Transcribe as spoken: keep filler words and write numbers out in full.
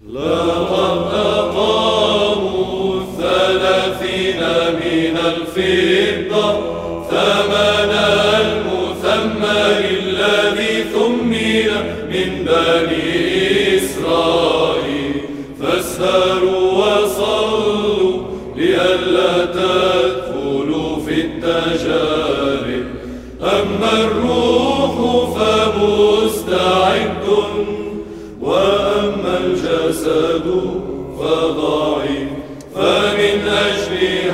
لقد أقاموا الثلاثين من الفضة ثمنا المثمن الذي ثمن من بني إسرائيل. فاسهروا وصلوا لئلا تدخلوا في التجارب. أما الروح فمستعد وأما الجسد فضعيف. فمن أجل